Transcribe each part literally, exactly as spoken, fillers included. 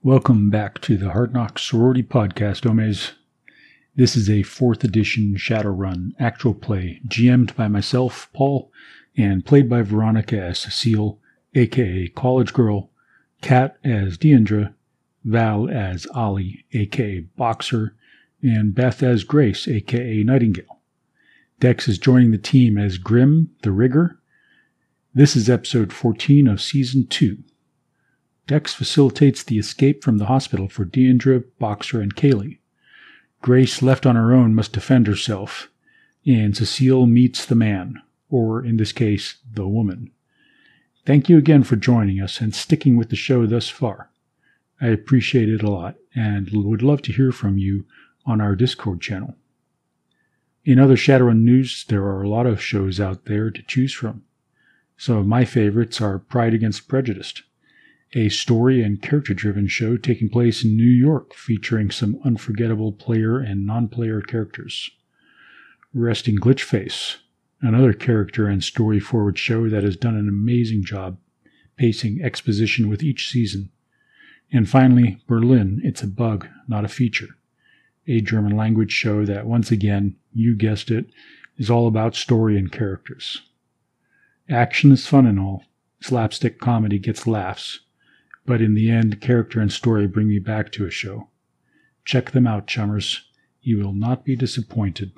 Welcome back to the Hard Knocks Sorority Podcast, Omes. This is a fourth edition Shadowrun actual play, G M'd by myself, Paul, and played by Veronica as Cecile, aka College Girl, Kat as Deandra, Val as Ollie, aka Boxer, and Beth as Grace, aka Nightingale. Dex is joining the team as Grim, the Rigger. This is episode fourteen of season two. Dex facilitates the escape from the hospital for Deandra, Boxer, and Kaylee. Grace, left on her own, must defend herself, and Cecile meets the man, or in this case, the woman. Thank you again for joining us and sticking with the show thus far. I appreciate it a lot, and would love to hear from you on our Discord channel. In other Shadowrun news, there are a lot of shows out there to choose from. Some of my favorites are Pride Against Prejudice, a story and character-driven show taking place in New York featuring some unforgettable player and non-player characters. Resting Glitchface, another character and story-forward show that has done an amazing job pacing exposition with each season. And finally, Berlin, It's a Bug, Not a Feature, a German language show that, once again, you guessed it, is all about story and characters. Action is fun and all. Slapstick comedy gets laughs. But in the end, character and story bring me back to a show. Check them out, chummers. You will not be disappointed.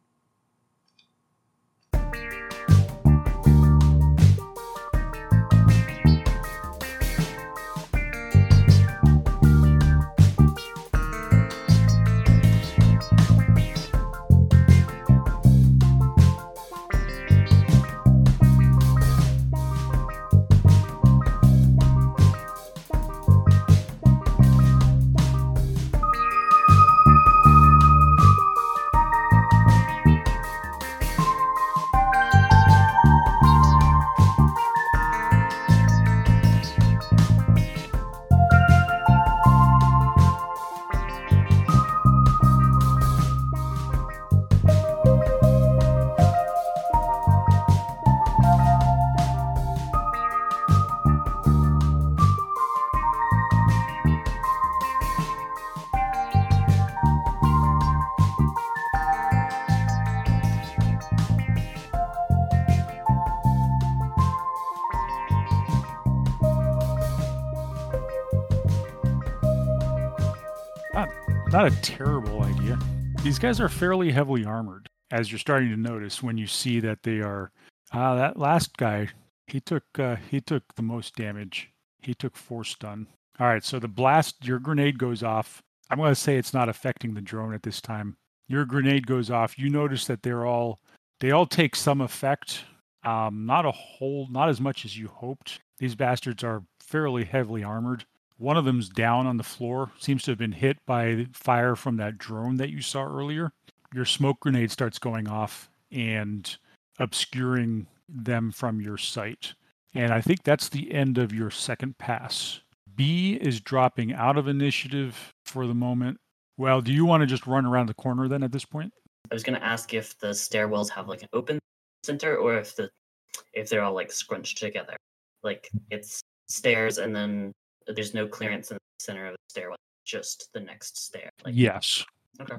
Not a terrible idea. These guys are fairly heavily armored, as you're starting to notice when you see that they are. Uh, that last guy, he took uh, he took the most damage. He took four stun. All right, so the blast, your grenade goes off. I'm going to say it's not affecting the drone at this time. Your grenade goes off. You notice that they're all they all take some effect. Um, not a whole, not as much as you hoped. These bastards are fairly heavily armored. One of them's down on the floor, seems to have been hit by fire from that drone that you saw earlier. Your smoke grenade starts going off and obscuring them from your sight. And I think that's the end of your second pass. B is dropping out of initiative for the moment. Well, do you want to just run around the corner then at this point? I was going to ask if the stairwells have like an open center or if the if they're all like scrunched together. Like it's stairs and then there's no clearance in the center of the stairwell, just the next stair. Like, yes. Okay.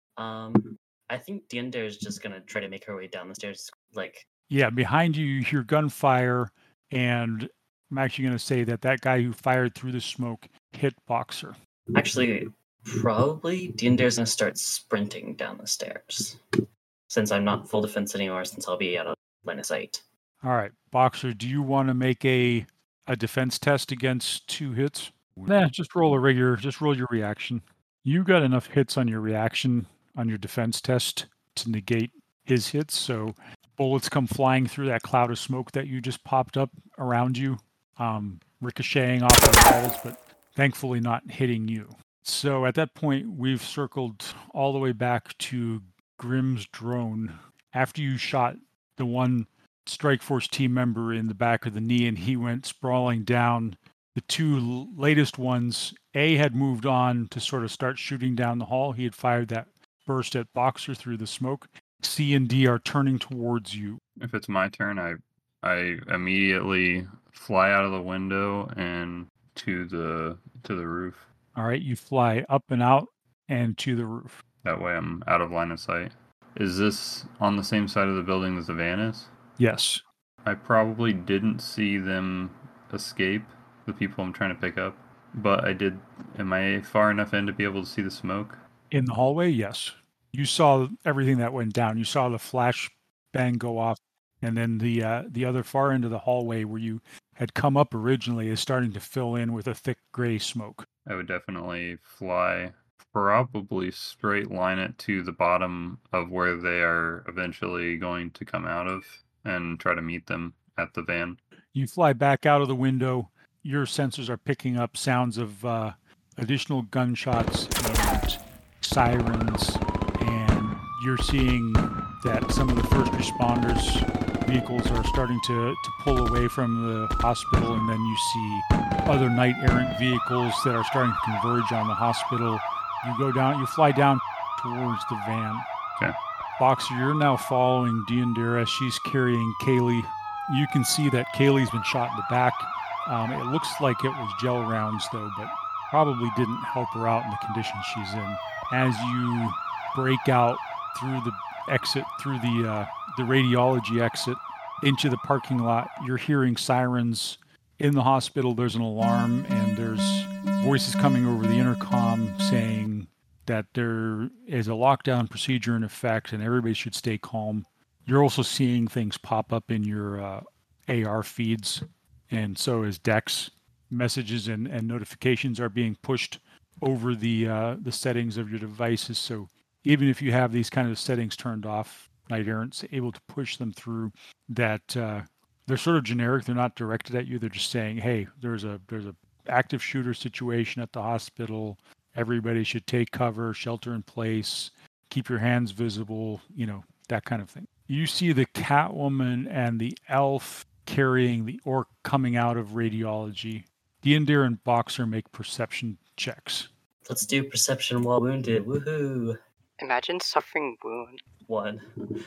Um, I think Deandra is just gonna try to make her way down the stairs. Like. Yeah, behind you, you hear gunfire, and I'm actually gonna say that that guy who fired through the smoke hit Boxer. Actually, probably Deandra's gonna start sprinting down the stairs, since I'm not full defense anymore. Since I'll be out of line of sight. All right, Boxer, do you want to make a a defense test against two hits? Nah, just roll a regular, just roll your reaction. You got enough hits on your reaction on your defense test to negate his hits, so bullets come flying through that cloud of smoke that you just popped up around you, um, ricocheting off the walls, but thankfully not hitting you. So at that point, we've circled all the way back to Grim's drone. After you shot the one Strike Force team member in the back of the knee and he went sprawling down, the two latest ones, A had moved on to sort of start shooting down the hall. He had fired that burst at Boxer through the smoke. C and D are turning towards you. If it's my turn, I I immediately fly out of the window and to the to the roof. All right, you fly up and out and to the roof. That way I'm out of line of sight. Is this on the same side of the building as the van is? Yes. I probably didn't see them escape, the people I'm trying to pick up, but I did. Am I far enough in to be able to see the smoke? In the hallway, yes. You saw everything that went down. You saw the flash bang go off, and then the uh, the other far end of the hallway where you had come up originally is starting to fill in with a thick gray smoke. I would definitely fly, probably straight line it to the bottom of where they are eventually going to come out of and try to meet them at the van. You fly back out of the window. Your sensors are picking up sounds of uh, additional gunshots and sirens, and you're seeing that some of the first responders' vehicles are starting to, to pull away from the hospital, and then you see other night errant vehicles that are starting to converge on the hospital. You go down, you fly down towards the van. Okay. Boxer, you're now following Deandira. She's carrying Kaylee. You can see that Kaylee's been shot in the back. Um, it looks like it was gel rounds, though, but probably didn't help her out in the condition she's in. As you break out through the exit, through the uh, the radiology exit into the parking lot, you're hearing sirens. In the hospital, there's an alarm, and there's voices coming over the intercom saying that there is a lockdown procedure in effect and everybody should stay calm. You're also seeing things pop up in your uh, A R feeds, and so is Dex. Messages and, and notifications are being pushed over the uh, the settings of your devices. So even if you have these kind of settings turned off, Knight Errant's able to push them through. That uh, they're sort of generic. They're not directed at you. They're just saying, hey, there's a there's a active shooter situation at the hospital. Everybody should take cover, shelter in place, keep your hands visible, you know, that kind of thing. You see the Catwoman and the elf carrying the orc coming out of radiology. Deandira and Boxer make perception checks. Let's do perception while wounded. Woohoo! Imagine suffering wound. One.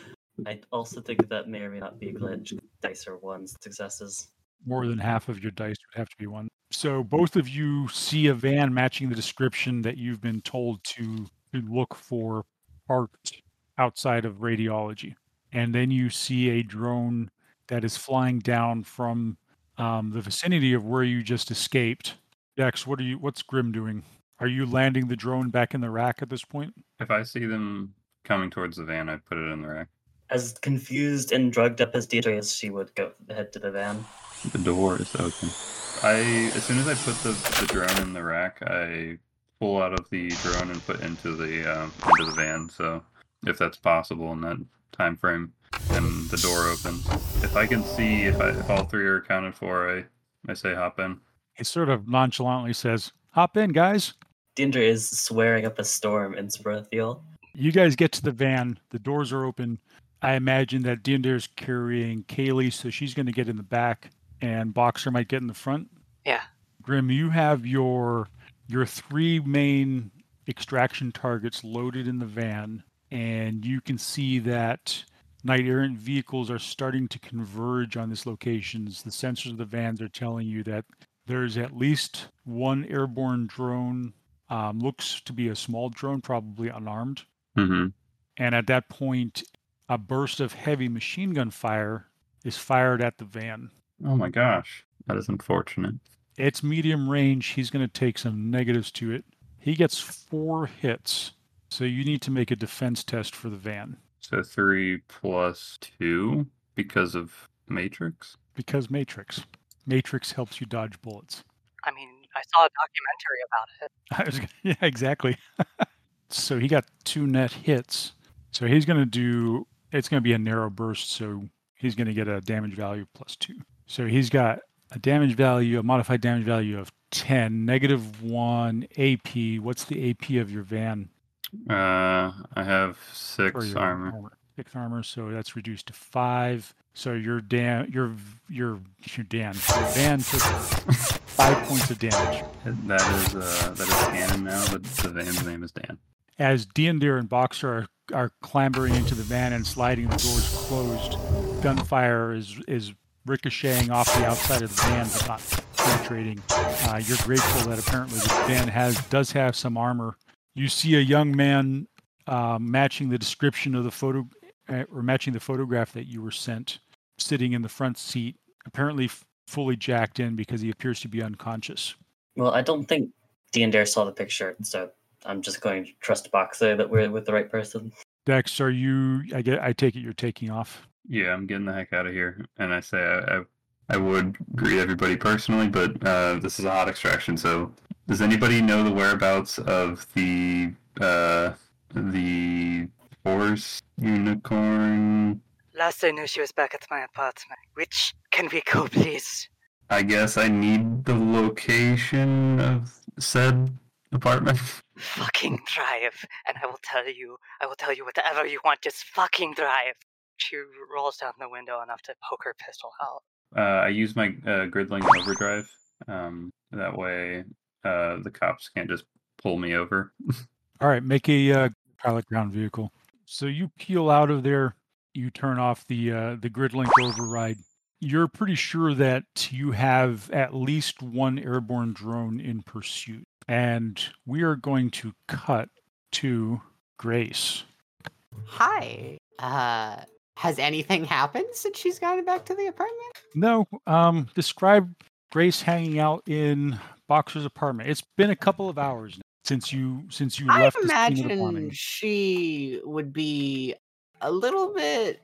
I also think that may or may not be a glitch. Dice are ones, successes. More than half of your dice would have to be one. So both of you see a van matching the description that you've been told to, to look for parked outside of radiology. And then you see a drone that is flying down from um, the vicinity of where you just escaped. Dex, what are you? What's Grim doing? Are you landing the drone back in the rack at this point? If I see them coming towards the van, I put it in the rack. As confused and drugged up as Deidre as she would go head to the van. The door is open. I, as soon as I put the, the drone in the rack, I pull out of the drone and put into the uh, into the van. So, if that's possible in that time frame, and the door opens. If I can see if I, if all three are accounted for, I I say hop in. He sort of nonchalantly says, "Hop in, guys." Deandra is swearing up a storm in Sprathiel. You guys get to the van. The doors are open. I imagine that Deandra's carrying Kaylee, so she's going to get in the back, and Boxer might get in the front. Yeah. Grim, you have your your three main extraction targets loaded in the van, and you can see that Knight Errant vehicles are starting to converge on these locations. The sensors of the vans are telling you that there's at least one airborne drone. Um, looks to be a small drone, probably unarmed. Mm-hmm. And at that point, a burst of heavy machine gun fire is fired at the van. Oh my gosh, that is unfortunate. It's medium range. He's going to take some negatives to it. He gets four hits, so you need to make a defense test for the van. So three plus two because of Matrix? Because Matrix. Matrix helps you dodge bullets. I mean, I saw a documentary about it. I was, yeah, exactly. So he got two net hits. So he's going to do, it's going to be a narrow burst, so he's going to get a damage value plus two. So he's got a damage value, a modified damage value of ten, negative one A P. What's the A P of your van? Uh, I have Or six your armor. Six armor, so that's reduced to five. So your Dan, your your your Dan, your van took five points of damage. That is uh, that is Canon now. The, the van's name is Dan. As Deandir and Boxer are, are clambering into the van and sliding the doors closed, gunfire is is ricocheting off the outside of the van, but not penetrating. Uh, you're grateful that apparently this van has does have some armor. You see a young man uh, matching the description of the photo, uh, or matching the photograph that you were sent, sitting in the front seat, apparently f- fully jacked in because he appears to be unconscious. Well, I don't think Deandare saw the picture, so I'm just going to trust Boxer that we're with the right person. Dex, are you? I get. I take it you're taking off. Yeah, I'm getting the heck out of here. And I say I, I, I would greet everybody personally, but uh, this is a hot extraction. So, does anybody know the whereabouts of the uh, the Force unicorn? Last I knew, she was back at my apartment. Which can we go, please? I guess I need the location of said apartment. Fucking drive, and I will tell you. I will tell you whatever you want. Just fucking drive. She rolls down the window enough to poke her pistol out. Uh, I use my uh, Gridling overdrive. Um, that way, uh, the cops can't just pull me over. All right, make a uh, pilot ground vehicle. So you peel out of there. You turn off the uh, the Gridlink override. You're pretty sure that you have at least one airborne drone in pursuit. And we are going to cut to Grace. Hi. Uh, has anything happened since she's gotten back to the apartment? No, um, describe Grace hanging out in Boxer's apartment. It's been a couple of hours now since you since you I left the scene of the imagine bombing. she would be a little bit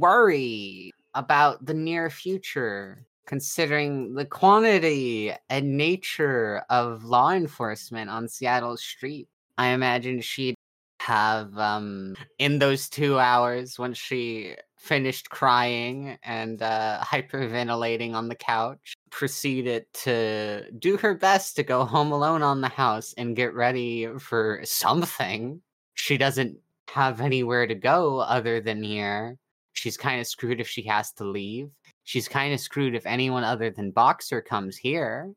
worried about the near future, considering the quantity and nature of law enforcement on Seattle's street. I imagine she'd have, um, in those two hours when she finished crying and uh, hyperventilating on the couch, proceeded to do her best to go home alone on the house and get ready for something. She doesn't have anywhere to go other than here. She's kind of screwed if she has to leave. She's kind of screwed if anyone other than Boxer comes here.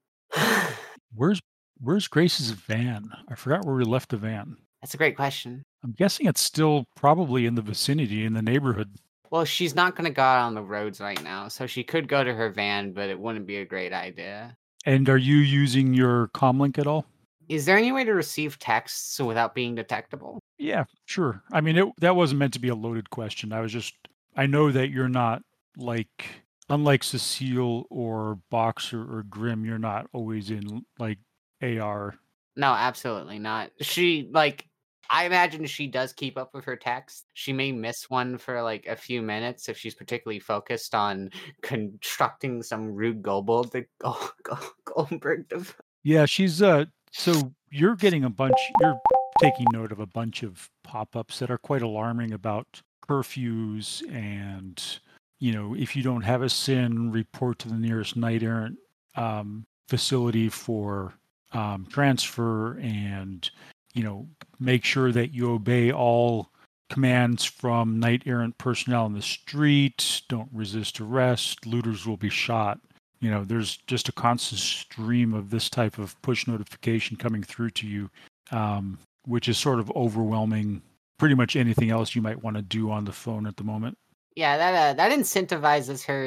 Where's Where's Grace's van? I forgot where we left the van. That's a great question. I'm guessing it's still probably in the vicinity, in the neighborhood. Well, she's not going to go out on the roads right now, so she could go to her van, but it wouldn't be a great idea. And are you using your comlink at all? Is there any way to receive texts without being detectable? Yeah, sure. I mean, it, that wasn't meant to be a loaded question. I was just, I know that you're not like, unlike Cecile or Boxer or Grim, you're not always in like A R. No, absolutely not. She, like, I imagine she does keep up with her text. She may miss one for like a few minutes if she's particularly focused on constructing some Rube Goldberg to Go- Go- Goldberg. To... Yeah, she's uh. So you're getting a bunch. You're taking note of a bunch of pop-ups that are quite alarming about curfews and, you know, if you don't have a S I N, report to the nearest knight errant um, facility for um, transfer, and, you know, make sure that you obey all commands from knight errant personnel in the street. Don't resist arrest. Looters will be shot. You know, there's just a constant stream of this type of push notification coming through to you, um, which is sort of overwhelming pretty much anything else you might want to do on the phone at the moment. Yeah, that uh, that incentivizes her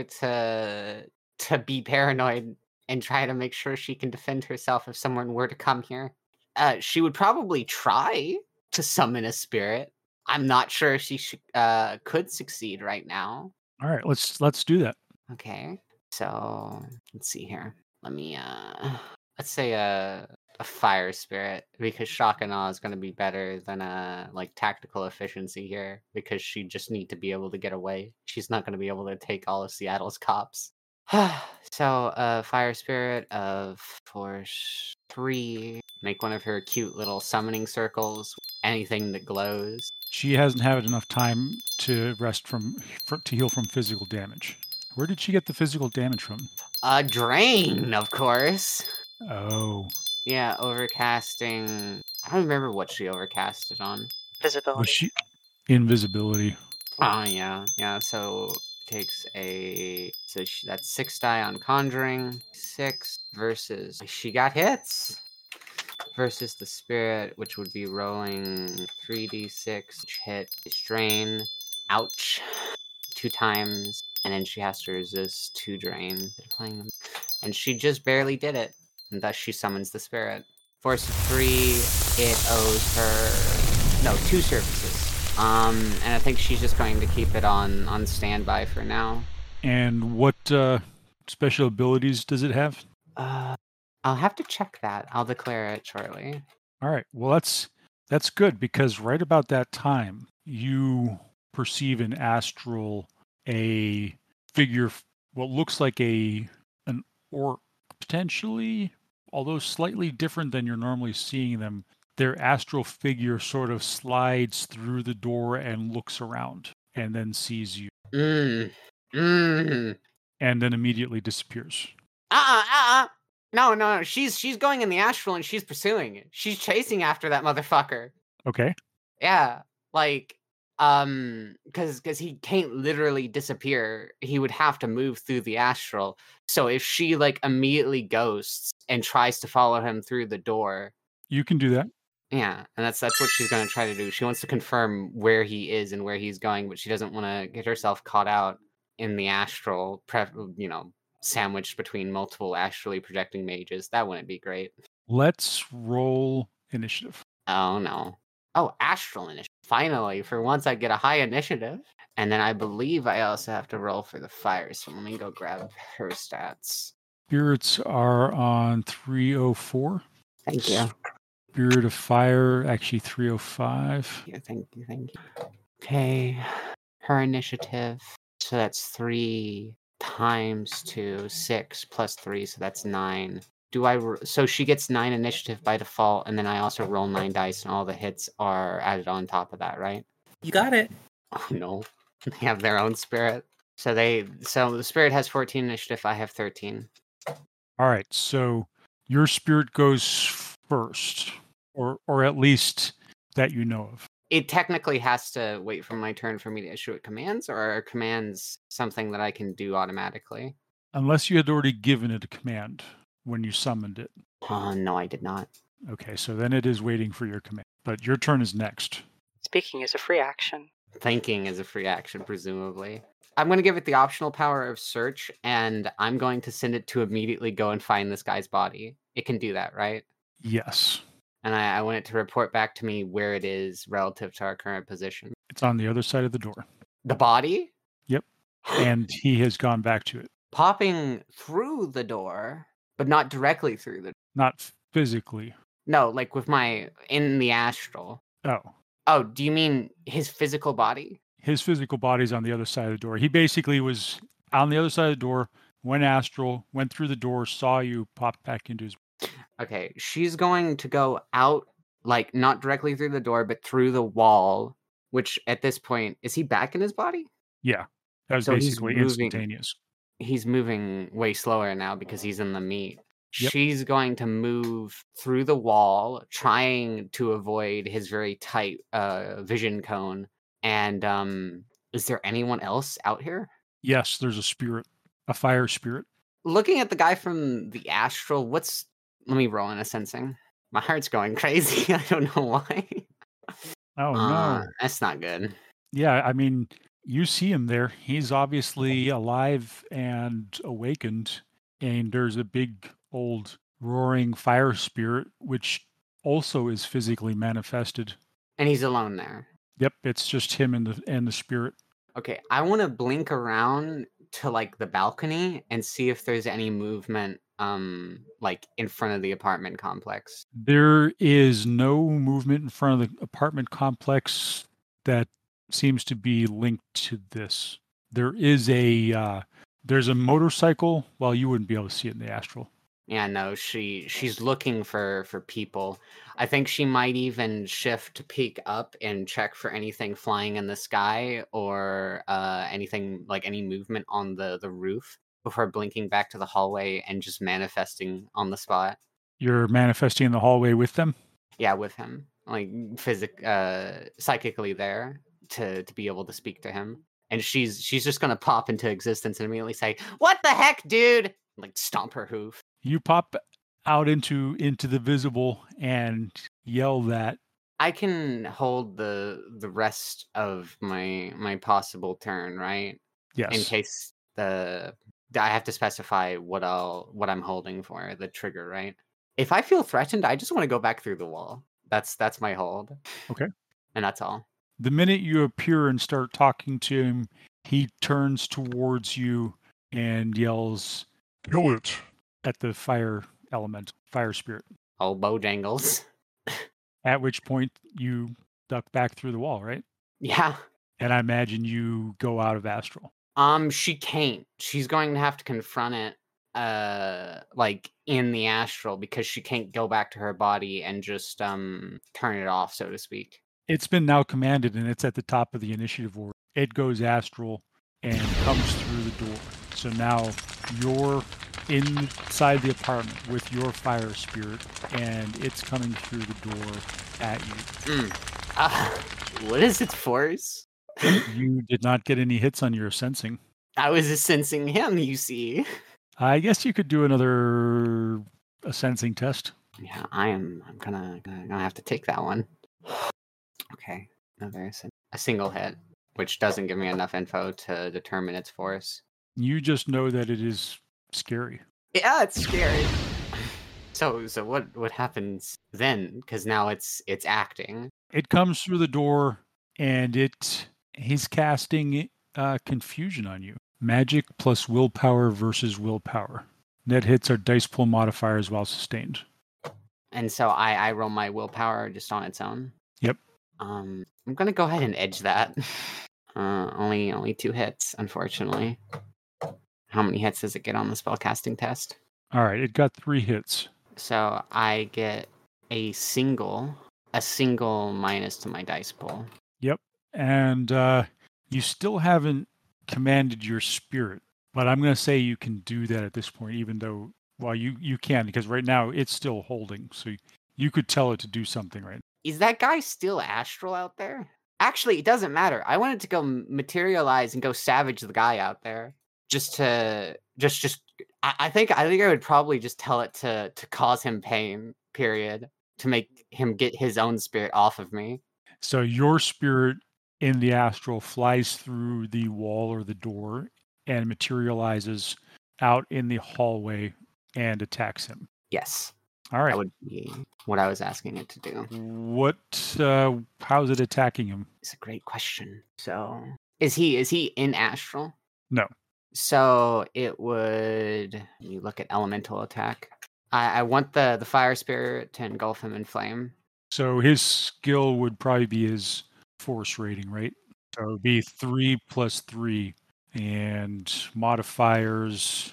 to to be paranoid and try to make sure she can defend herself if someone were to come here. Uh, she would probably try to summon a spirit. I'm not sure if she sh- uh, could succeed right now. All right, let's let's do that. Okay, so let's see here. Let me uh, let's say a a fire spirit, because shock and awe is going to be better than a like tactical efficiency here, because she just need to be able to get away. She's not going to be able to take all of Seattle's cops. So a uh, fire spirit of force three. Make one of her cute little summoning circles. Anything that glows. She hasn't had enough time to rest from for, to heal from physical damage. Where did she get the physical damage from? A drain, of course. Oh. Yeah, overcasting. I don't remember what she overcasted on. Visibility. Was she invisibility? Oh, yeah. Yeah, so takes a... So she, that's six die on Conjuring. Six versus... She got hits! Versus the spirit, which would be rolling three d six. Hit, strain. Ouch. Two times. And then she has to resist two drain. They're playing them. and she just barely did it, and thus she summons the spirit. Force of three, it owes her no two services, um, and I think she's just going to keep it on on standby for now. And what uh, special abilities does it have? Uh, I'll have to check that. I'll declare it shortly. All right. Well, that's that's good because right about that time you perceive in astral a figure, what looks like a an orc potentially, although slightly different than you're normally seeing them. Their astral figure sort of slides through the door and looks around and then sees you. Mm. Mm. And then immediately disappears. Uh-uh, uh-uh. No, no, no. She's she's going in the astral and she's pursuing it. She's chasing after that motherfucker. Okay. Yeah. Like, um, because because he can't literally disappear. He would have to move through the astral. So if she like immediately ghosts and tries to follow him through the door. You can do that. Yeah, and that's that's what she's gonna try to do. She wants to confirm where he is and where he's going, but she doesn't want to get herself caught out in the astral, pre- you know, sandwiched between multiple astrally projecting mages. That wouldn't be great. Let's roll initiative. Oh, no. Oh, astral initiative. Finally, for once I get a high initiative. And then I believe I also have to roll for the fire, so let me go grab her stats. Spirits are on three oh four. Thank you. Spirit of fire, actually three oh five. Yeah, thank you, thank you. Okay, her initiative. So that's three times two, six plus three, so that's nine. Do I? So she gets nine initiative by default, and then I also roll nine dice, and all the hits are added on top of that, right? You got it. Oh no, they have their own spirit. So they, so the spirit has fourteen initiative. I have thirteen. All right, so your spirit goes first, or or at least that you know of. It technically has to wait for my turn for me to issue it commands, or are commands something that I can do automatically? Unless you had already given it a command when you summoned it. Oh, no, I did not. Okay, so then it is waiting for your command. But your turn is next. Speaking is a free action. Thinking is a free action, presumably. I'm going to give it the optional power of search, and I'm going to send it to immediately go and find this guy's body. It can do that, right? Yes. And I, I want it to report back to me where it is relative to our current position. It's on the other side of the door. The body? Yep. And he has gone back to it. Popping through the door, but not directly through the door. Not physically. No, like with my, in the astral. Oh. Oh, do you mean his physical body? His physical body's on the other side of the door. He basically was on the other side of the door, went astral, went through the door, saw you, popped back into his... Okay, she's going to go out, like, not directly through the door, but through the wall, which at this point, is he back in his body? Yeah, that was So he's basically moving- instantaneous. He's moving way slower now because he's in the meat. Yep. She's going to move through the wall, trying to avoid his very tight uh, vision cone. And um, is there anyone else out here? Yes, there's a spirit, a fire spirit. Looking at the guy from the astral, what's... Let me roll in a sensing. My heart's going crazy. I don't know why. Oh, Uh, no. that's not good. Yeah, I mean, you see him there. He's obviously alive and awakened. And there's a big old roaring fire spirit, which also is physically manifested. And he's alone there. Yep, it's just him and the and the spirit. Okay, I want to blink around to like the balcony and see if there's any movement um like in front of the apartment complex. There is no movement in front of the apartment complex that seems to be linked to this. There is a uh, there's a motorcycle. Well, you wouldn't be able to see it in the astral. Yeah, no, she she's looking for for people. I think she might even shift to peek up and check for anything flying in the sky or uh anything like any movement on the the roof before blinking back to the hallway and just manifesting on the spot. You're manifesting in the hallway with them? Yeah, with him. Like physic uh psychically there to to be able to speak to him. And she's she's just gonna pop into existence and immediately say, "What the heck, dude?" Like stomp her hoof. You pop out into into the visible and yell that. I can hold the the rest of my my possible turn, right? Yes. In case the I have to specify what I'll what I'm holding for the trigger, right? If I feel threatened, I just want to go back through the wall. That's that's my hold. Okay. And that's all. The minute you appear and start talking to him, he turns towards you and yells, "Kill it!" at the fire element, fire spirit. Oh, Bojangles. At which point you duck back through the wall, right? Yeah. And I imagine you go out of astral. Um, she can't. She's going to have to confront it, uh, like in the astral, because she can't go back to her body and just um turn it off, so to speak. It's been now commanded, and it's at the top of the initiative order. It goes astral and comes through the door. So now you're inside the apartment with your fire spirit, and it's coming through the door at you. Mm. Uh, what is its force? You did not get any hits on your sensing. I was just sensing him, you see. I guess you could do another a sensing test. Yeah, I am. I'm gonna, gonna, gonna have to take that one. Okay, another a single hit, which doesn't give me enough info to determine its force. You just know that it is scary. Yeah, it's scary. So, so what? What happens then? Because now it's it's acting. It comes through the door, and it he's casting uh, confusion on you. Magic plus willpower versus willpower. Net hits are dice pool modifiers while sustained. And so I I roll my willpower just on its own. Yep. Um, I'm gonna go ahead and edge that. Uh, only only two hits, unfortunately. How many hits does it get on the spellcasting test? All right, it got three hits. So I get a single, a single minus to my dice pool. Yep. And uh, you still haven't commanded your spirit, but I'm going to say you can do that at this point, even though, well, you, you can, because right now it's still holding. So you could tell it to do something right now. Is that guy still astral out there? Actually, it doesn't matter. I wanted to go materialize and go savage the guy out there. Just to, just, just, I, I think, I think I would probably just tell it to, to cause him pain, period, to make him get his own spirit off of me. So your spirit in the astral flies through the wall or the door and materializes out in the hallway and attacks him. Yes. All right. That would be what I was asking it to do. What, uh, how's it attacking him? It's a great question. So, is he, is he in astral? No. So it would, you look at elemental attack. I, I want the, the fire spirit to engulf him in flame. So his skill would probably be his force rating, right? So it would be three plus three. And modifiers,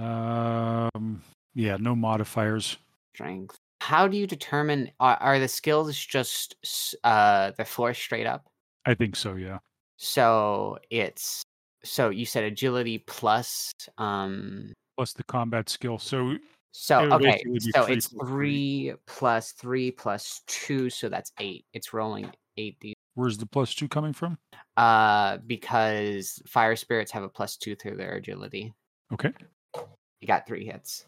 um, yeah, no modifiers. Strength. How do you determine, are, are the skills just uh, the force straight up? I think so, yeah. So it's, so you said agility plus um plus the combat skill. So so okay, so three it's three, three plus three plus two, so that's eight. It's rolling eight d. Where's the plus two coming from? Uh because fire spirits have a plus two through their agility. Okay. You got three hits.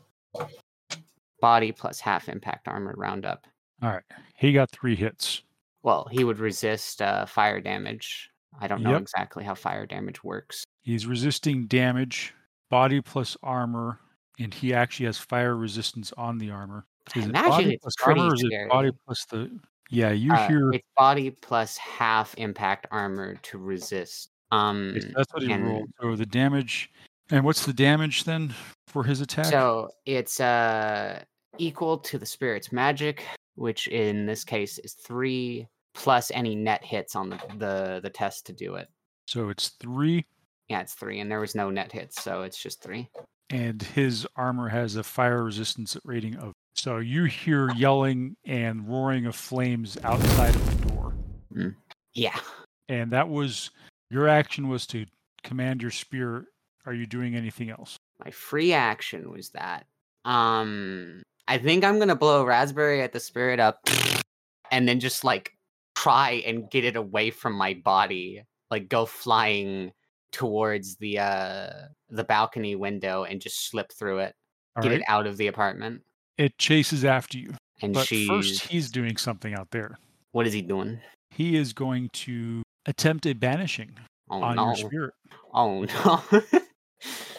Body plus half impact armor round up. All right. He got three hits. Well, he would resist uh, fire damage. I don't know Yep. exactly how fire damage works. He's resisting damage, body plus armor, and he actually has fire resistance on the armor. I Is it imagine body it's plus pretty armor, or is it scary. body plus the? Yeah, you Uh, hear. it's body plus half impact armor to resist. Um, Yes, that's what he and- rolled. So the damage, and what's the damage then for his attack? So it's uh equal to the spirit's magic, which in this case is three plus any net hits on the the, the test to do it. So it's three, Yeah, it's three, and there was no net hits, so it's just three. and his armor has a fire resistance rating of. So you hear yelling and roaring of flames outside of the door, Yeah. and that was your action was to command your spirit. Are you doing anything else? My free action was that. Um, I think I'm gonna blow raspberry at the spirit up, and then just like try and get it away from my body, like go flying towards the uh the balcony window and just slip through it, All get right. it out of the apartment. It chases after you, And but she, first he's doing something out there. what is he doing? He is going to attempt a banishing Oh on no! your spirit. Oh no!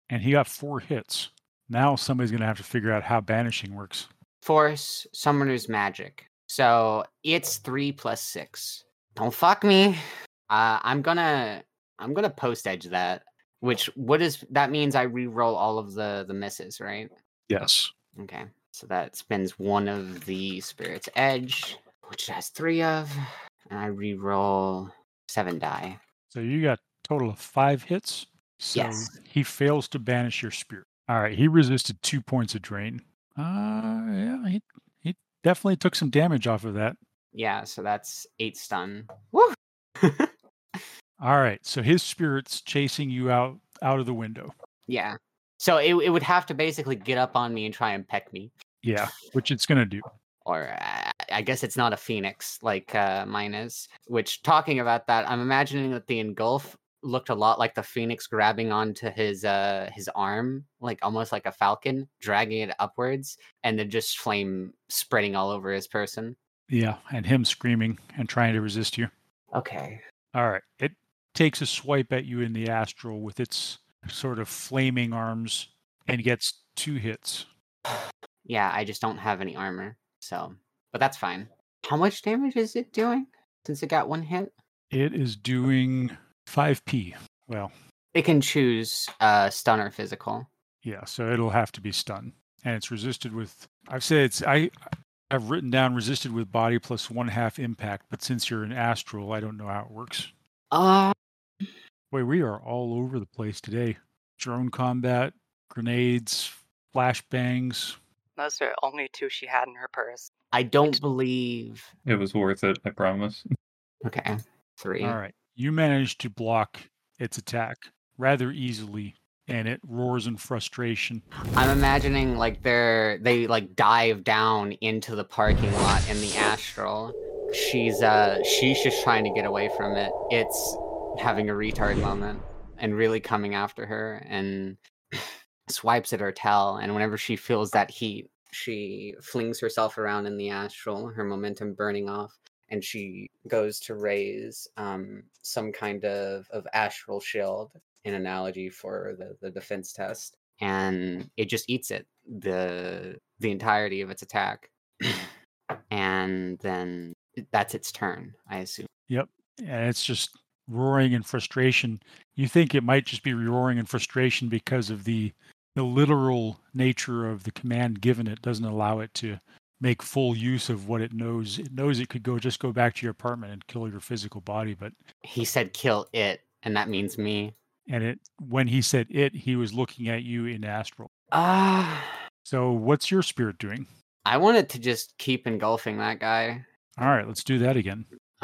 and he got four hits. Now somebody's going to have to figure out how banishing works. Force, Summoner's Magic. So it's three plus six. Don't fuck me. Uh, I'm gonna I'm gonna post edge that. Which what is that means I re-roll all of the the misses, right? Yes. Okay. So that spends one of the Spirit's Edge, which it has three of, and I re-roll seven die. So you got a total of five hits. So Yes. he fails to banish your spirit. All right, he resisted two points of drain. Uh, yeah, he he definitely took some damage off of that. Yeah, so that's eight stun. Woo! All right, so his spirit's chasing you out out of the window. Yeah. So it it would have to basically get up on me and try and peck me. Yeah, which it's gonna do. Or uh, I guess it's not a phoenix like uh, mine is. Which, talking about that, I'm imagining that the engulf looked a lot like the phoenix grabbing onto his uh, his arm, like almost like a falcon, dragging it upwards, and then just flame spreading all over his person. Yeah, and him screaming and trying to resist you. Okay. All right, it takes a swipe at you in the astral with its sort of flaming arms and gets two hits. Yeah, I just don't have any armor, so but that's fine. How much damage is it doing since it got one hit? It is doing five P. Well, it can choose uh, stun or physical. Yeah, so it'll have to be stun, and it's resisted with. I've said it's I. I've written down resisted with body plus one half impact, but since you're an astral, I don't know how it works. Uh Boy, we are all over the place today. Drone combat, grenades, flashbangs. Those are only two she had in her purse. I don't believe It was worth it, I promise. Okay. Three. All right. You managed to block its attack rather easily, and it roars in frustration. I'm imagining like they're they like dive down into the parking lot in the astral. She's uh she's just trying to get away from it. It's having a retard moment and really coming after her and swipes at her tail, and whenever she feels that heat, she flings herself around in the astral, her momentum burning off, and she goes to raise um some kind of, of astral shield, an analogy for the, the defense test, and it just eats it, the the entirety of its attack. And then that's its turn, I assume. Yep. And it's just roaring in frustration. You think it might just be roaring in frustration because of the the literal nature of the command given it doesn't allow it to make full use of what it knows. It knows it could go just go back to your apartment and kill your physical body, but He said kill it, and that means me. and it when he said it, he was looking at you in astral. Ah, So what's your spirit doing? I wanted to just keep engulfing that guy. All right, let's do that again.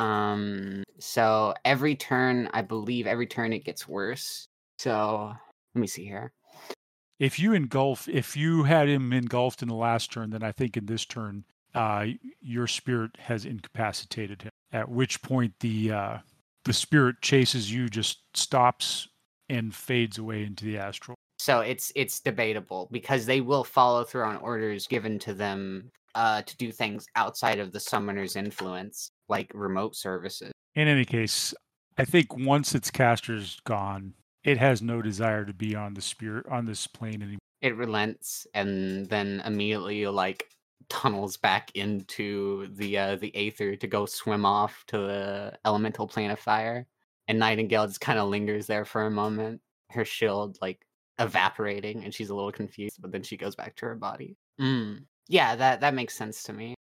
Um, so every turn, I believe every turn it gets worse. So let me see here. If you engulf, if you had him engulfed in the last turn, then I think in this turn, uh, your spirit has incapacitated him. At which point the uh, the spirit chases you, just stops and fades away into the astral. So it's it's debatable because they will follow through on orders given to them uh, to do things outside of the summoner's influence, like remote services. In any case, I think once its caster's gone, it has no desire to be on the spirit on this plane anymore. It relents and then immediately like tunnels back into the uh, the aether to go swim off to the elemental plane of fire. And Nightingale just kind of lingers there for a moment, her shield like evaporating, and she's a little confused, but then she goes back to her body. Mm. Yeah, that that makes sense to me.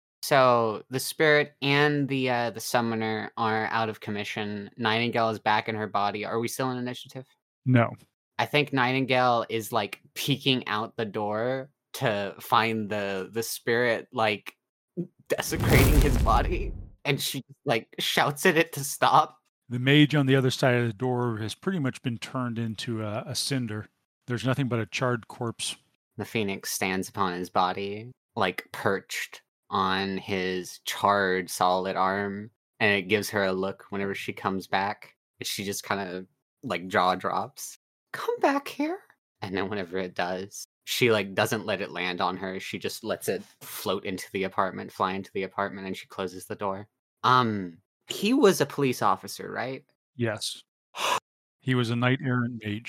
So the spirit and the uh, the summoner are out of commission. Nightingale is back in her body. Are we still in initiative? No. I think Nightingale is like peeking out the door to find the the spirit like desecrating his body, and she like shouts at it to stop. The mage on the other side of the door has pretty much been turned into a, a cinder. There's nothing but a charred corpse. The phoenix stands upon his body, like perched on his charred solid arm, and it gives her a look whenever she comes back. And she just kind of like jaw drops. Come back here. And then whenever it does, she like doesn't let it land on her. She just lets it float into the apartment, fly into the apartment, and she closes the door. Um, he was a police officer, right? Yes. He was a knight errant mage.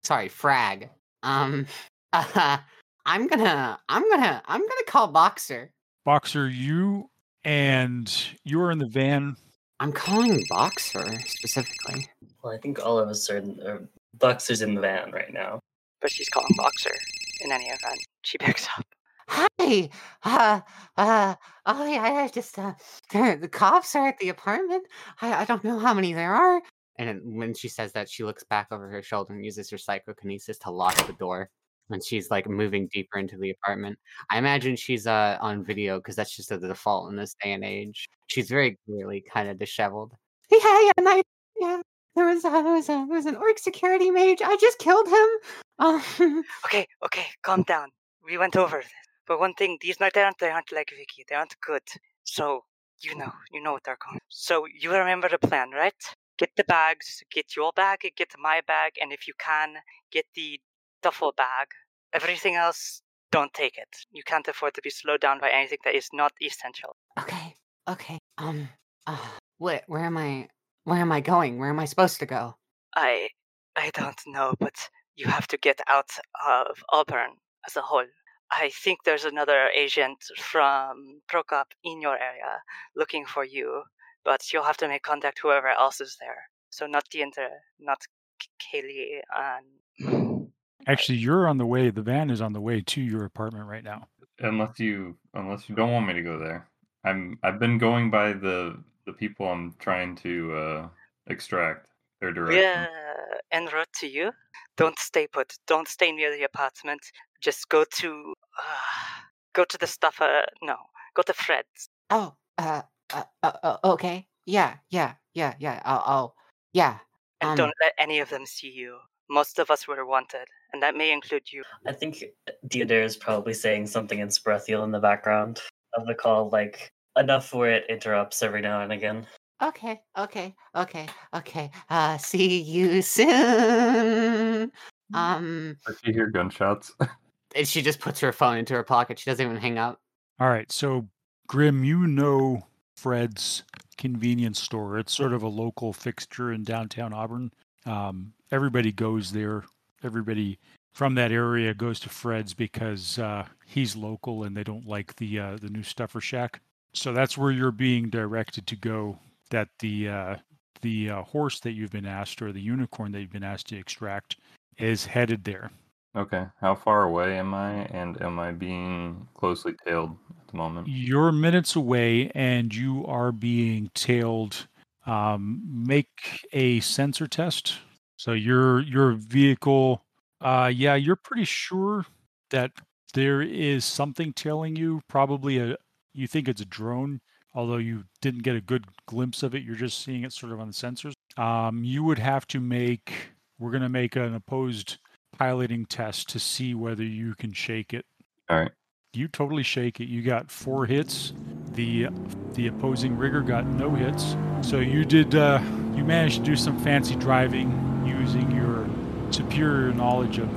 sorry, Frag. Um, uh, I'm gonna, I'm gonna, I'm gonna call Boxer. Boxer, you and you are in the van. I'm calling Boxer specifically. Well, I think all of us are, are Boxer's in the van right now. But she's calling Boxer in any event. She picks up. Hi, uh, uh, oh yeah, I just, uh, the, the cops are at the apartment. I, I don't know how many there are. And then when she says that, she looks back over her shoulder and uses her psychokinesis to lock the door. And she's like moving deeper into the apartment. I imagine she's uh on video because that's just the default in this day and age. She's very clearly kind of disheveled. Yeah, yeah, and I, yeah. There was, uh, there was, a, there was an orc security mage. I just killed him. Um, Okay, okay, calm down. We went over this. But one thing, these night they aren't, they aren't like Vicky. They aren't good. So, you know, you know what they're going. So, you remember the plan, right? Get the bags, get your bag, get my bag, and if you can, get the duffel bag. Everything else, don't take it. You can't afford to be slowed down by anything that is not essential. okay, okay. Um, uh, where, where am I? Where am I going? Where am I supposed to go? I, I don't know, but you have to get out of Auburn as a whole. I think there's another agent from Prokop in your area looking for you, but you'll have to make contact whoever else is there. So not Diandra, not Kaylee, and Actually, you're on the way. The van is on the way to your apartment right now. Unless you unless you don't want me to go there. I'm I've been going by the the people I'm trying to uh, extract their direction. yeah, en route to you. Don't stay put. Don't stay near the apartment. Just go to uh, go to the stuff. Uh, no, go to Fred's. Oh, uh, uh, uh, uh okay. Yeah, yeah, yeah, yeah. I'll, I'll yeah. And Um, don't let any of them see you. Most of us were wanted, and that may include you. I think Diodare is probably saying something in Sprethiel in the background of the call, like enough where it interrupts every now and again. Okay, okay, okay, okay. Uh, see you soon. Um, I see hear gunshots. and she just puts her phone into her pocket. She doesn't even hang up. All right, so Grim, you know Fred's convenience store. It's sort of a local fixture in downtown Auburn. Um, everybody goes there. Everybody from that area goes to Fred's because uh, he's local and they don't like the uh, the new Stuffer Shack. So that's where you're being directed to go. That the uh, the uh, horse that you've been asked, or the unicorn that you've been asked to extract, is headed there. Okay, how far away am I, and am I being closely tailed at the moment? You're minutes away, and you are being tailed. Um, make a sensor test. So your your vehicle, uh, yeah, you're pretty sure that there is something tailing you. Probably a, you think it's a drone, although you didn't get a good glimpse of it. You're just seeing it sort of on the sensors. Um, you would have to make. We're gonna make an opposed piloting test to see whether you can shake it. All right. You totally shake it. You got four hits. The the opposing rigger got no hits. So you did. Uh, you managed to do some fancy driving using your superior knowledge of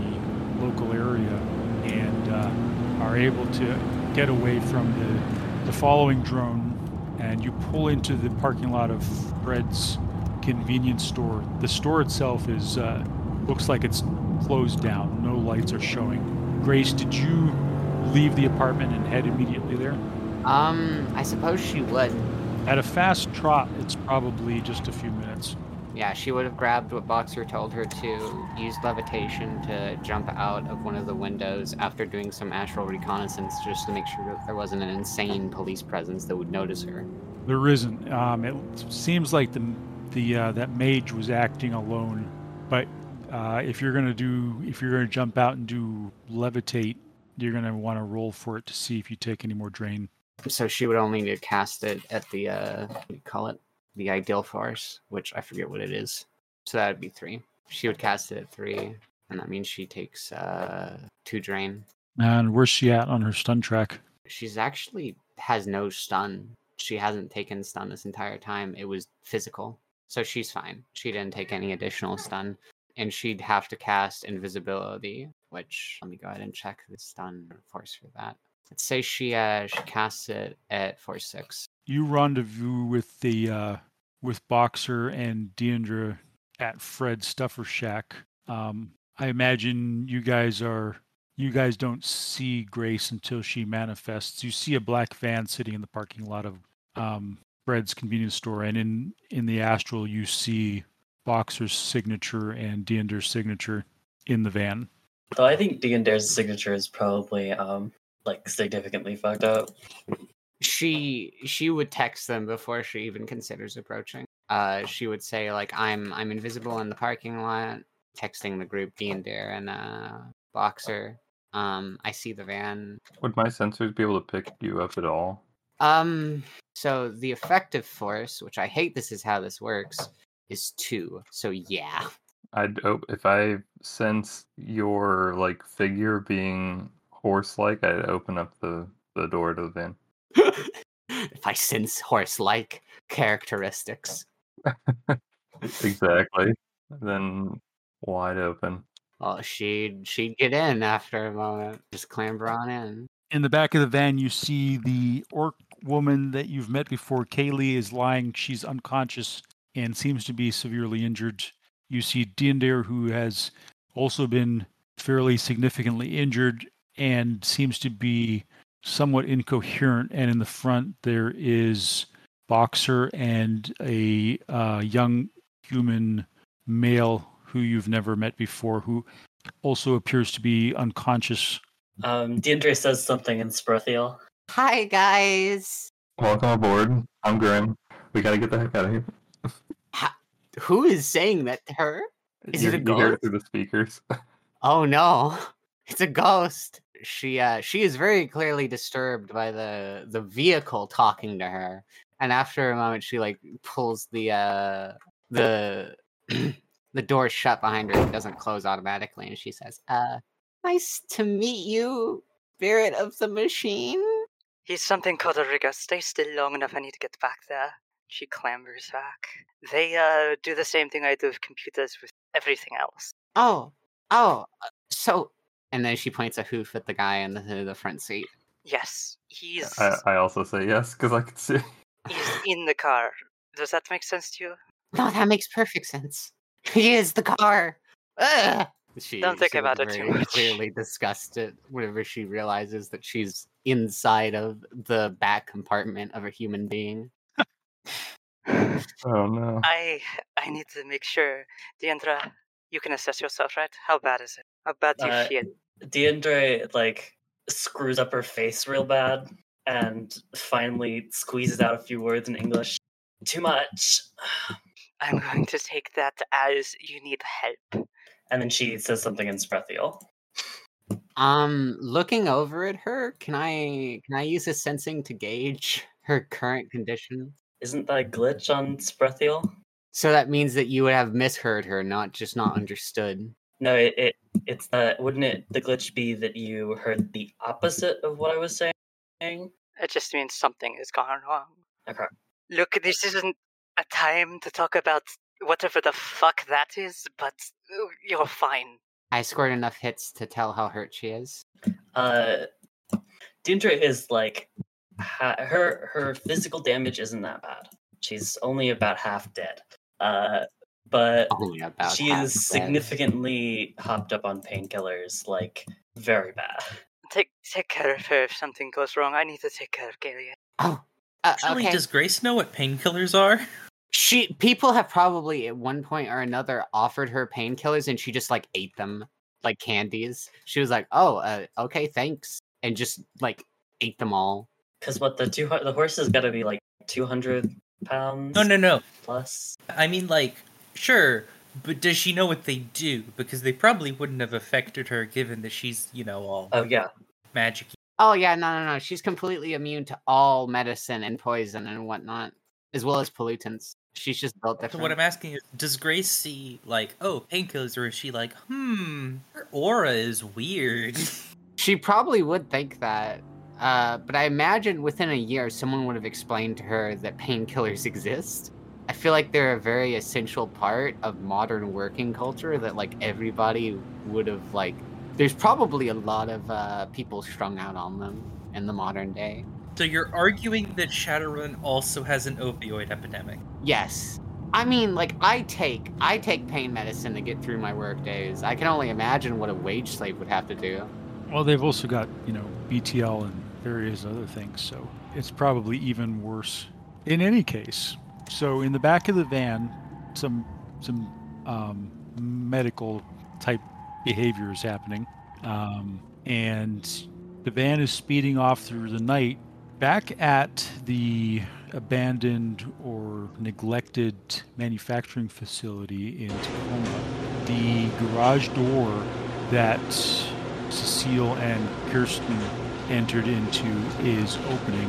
the local area, and uh, are able to get away from the the following drone. And you pull into the parking lot of Fred's convenience store. The store itself is uh, looks like it's closed down. No lights are showing. Grace, did you leave the apartment and head immediately there? Um, I suppose she would. At a fast trot, it's probably just a few minutes. Yeah, she would have grabbed what Boxer told her to, use levitation to jump out of one of the windows after doing some astral reconnaissance just to make sure that there wasn't an insane police presence that would notice her. There isn't. Um, it seems like the the uh, that mage was acting alone, but uh, if you're gonna do if you're gonna jump out and do levitate, you're gonna want to roll for it to see if you take any more drain. So she would only need to cast it at the, uh, what do you call it? The ideal force, which I forget what it is. So that would be three. She would cast it at three, and that means she takes uh, two drain. And where's she at on her stun track? She's actually has no stun. She hasn't taken stun this entire time. It was physical. So she's fine. She didn't take any additional stun. And she'd have to cast invisibility, which, let me go ahead and check the stun force for that. Let's say she uh she casts it at force six. You rendezvous with the uh, with Boxer and Diandra at Fred's Stuffer Shack. Um, I imagine you guys are you guys don't see Grace until she manifests. You see a black van sitting in the parking lot of um, Bread's convenience store, and in in the astral you see Boxer's signature and Diender's signature in the van. Though I think Diender's signature is probably um like significantly fucked up. She she would text them before she even considers approaching. Uh, she would say like, "I'm I'm invisible in the parking lot." Texting the group Diender and uh, Boxer. Um, I see the van. Would my sensors be able to pick you up at all? Um, so the effective force, which I hate this is how this works, is two. So yeah. I'd op- if I sense your like figure being horse-like, I'd open up the, the door to the van. If I sense horse-like characteristics. Exactly. Then wide open. Well, she'd she'd get in after a moment. Just clamber on in. In the back of the van, you see the orc woman that you've met before. Kaylee is lying. She's unconscious and seems to be severely injured. You see Diender, who has also been fairly significantly injured and seems to be somewhat incoherent. And in the front, there is Boxer and a uh, young human male who you've never met before, who also appears to be unconscious. Um, Diender says something in Sprathiel. Hi guys. Welcome aboard. I'm Grim. We gotta get the heck out of here. Ha- who is saying that to her? Is You're, it a you hear ghost? it through the speakers. Oh no, it's a ghost. She uh she is very clearly disturbed by the the vehicle talking to her, and after a moment she like pulls the uh the the door shut behind her. It doesn't close automatically, and she says, "Uh, nice to meet you, spirit of the machine." He's something called a rigger. Stay still long enough. I need to get back there. She clambers back. They uh do the same thing I do with computers with everything else. Oh, oh, uh, so. And then she points a hoof at the guy in the, the front seat. Yes, he's I, I also say yes because I can see. he's in the car. Does that make sense to you? No, that makes perfect sense. He is the car. Ugh. She, Don't think she about looks it too very much. Clearly disgusted whenever she realizes that she's inside of the back compartment of a human being. Oh no. I I need to make sure. Deandra, you can assess yourself, right? How bad is it? How bad do you Uh, feel? Diendre like screws up her face real bad and finally squeezes out a few words in English. Too much. I'm going to take that as you need help. And then she says something in Sprathiel. Um, looking over at her, can I can I use a sensing to gauge her current condition? Isn't that a glitch on Sprathiel? So that means that you would have misheard her, not just not understood. No, it, it it's not. Wouldn't it? The glitch be that you heard the opposite of what I was saying? It just means something has gone wrong. Okay. Look, this isn't a time to talk about whatever the fuck that is, but uh, you're fine. I scored enough hits to tell how hurt she is. Uh, Deirdre is like ha- her her physical damage isn't that bad. She's only about half dead. Uh, but Only about she half is dead. significantly hopped up on painkillers, like very bad. Take take care of her if something goes wrong. I need to take care of Galia. Oh, uh, Actually, okay. does Grace know what painkillers are? She people have probably at one point or another offered her painkillers, and she just like ate them like candies. She was like, "Oh, uh, okay, thanks," and just like ate them all. Because what the two the horse has got to be like two hundred pounds. No, no, no. Plus. I mean, like, sure, but does she know what they do? Because they probably wouldn't have affected her, given that she's, you know, all Oh yeah. magic. Oh yeah, no, no, no. She's completely immune to all medicine and poison and whatnot, as well as pollutants. She's just built So different. what I'm asking is, does Grace see, like, oh, painkillers, or is she like, hmm, her aura is weird? She probably would think that, uh, but I imagine within a year someone would have explained to her that painkillers exist. I feel like they're a very essential part of modern working culture that like everybody would have like. There's probably a lot of uh, people strung out on them in the modern day. So you're arguing that Shadowrun also has an opioid epidemic? Yes, I mean, like, I take I take pain medicine to get through my work days. I can only imagine what a wage slave would have to do. Well, they've also got, you know, B T L and various other things, so it's probably even worse. In any case, so in the back of the van, some some um, medical type behavior is happening, um, and the van is speeding off through the night. Back at the abandoned or neglected manufacturing facility in Tacoma, the garage door that Cecile and Kirsten entered into is opening,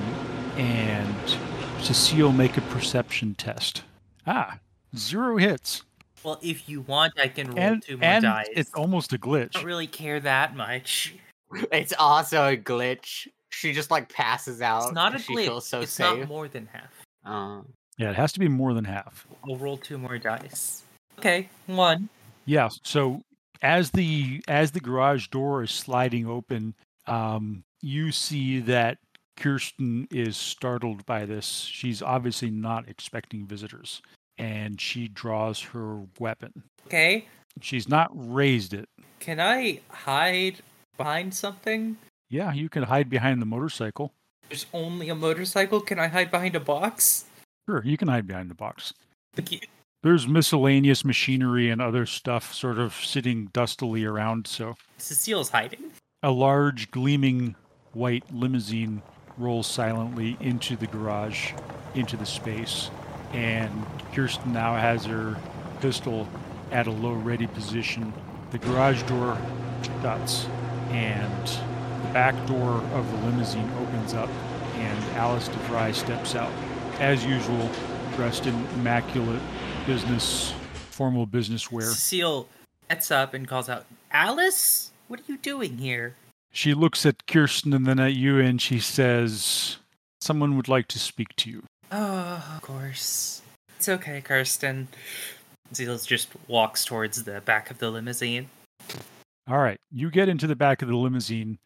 and Cecile, make a perception test. Ah, zero hits. Well, if you want, I can roll And, two more and dice. it's almost a I glitch. don't really care that much. It's also a glitch. She just like passes out. It's not a 'cause she glitch. feels so it's safe. not more than half. Uh, Yeah, it has to be more than half. I'll roll two more dice. Okay, one. Yeah, so as the as the garage door is sliding open, um, you see that Kirsten is startled by this. She's obviously not expecting visitors, and she draws her weapon. Okay, She's not raised it. can I hide behind something? Yeah, you can hide behind the motorcycle. There's only a motorcycle. Can I hide behind a box? Sure, you can hide behind the box. Thank you. There's miscellaneous machinery and other stuff sort of sitting dustily around, so Cecile's hiding. a large gleaming white limousine rolls silently into the garage, into the space, and Kirsten now has her pistol at a low ready position. The garage door shuts, and the back door of the limousine opens up, and Alice DeVry steps out. As usual, dressed in immaculate business, formal business wear. Cecile gets up and calls out, Alice? What are you doing here? She looks at Kirsten and then at you, and she says, someone would like to speak to you. Oh, of course. It's okay, Kirsten. Cecile just walks towards the back of the limousine. All right, you get into the back of the limousine,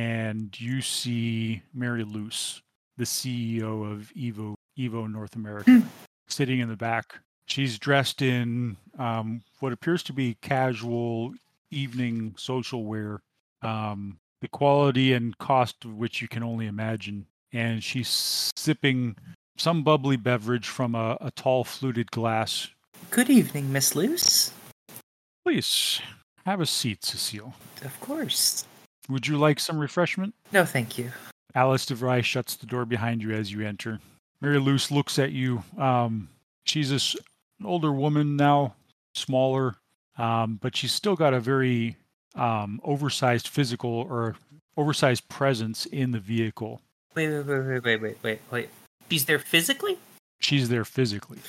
and you see Mary Luce, the C E O of Evo, Evo North America, sitting in the back. She's dressed in um, what appears to be casual evening social wear, um, the quality and cost of which you can only imagine. And she's sipping some bubbly beverage from a, a tall fluted glass. Good evening, Miss Luce. Please, have a seat, Cecile. Of course. Would you like some refreshment? No, thank you. Alice DeVry shuts the door behind you as you enter. Mary Luce looks at you. Um, she's a s- an older woman now, smaller, um, but she's still got a very um, oversized physical or oversized presence in the vehicle. Wait, wait, wait, wait, wait, wait, wait, wait. She's there physically? She's there physically.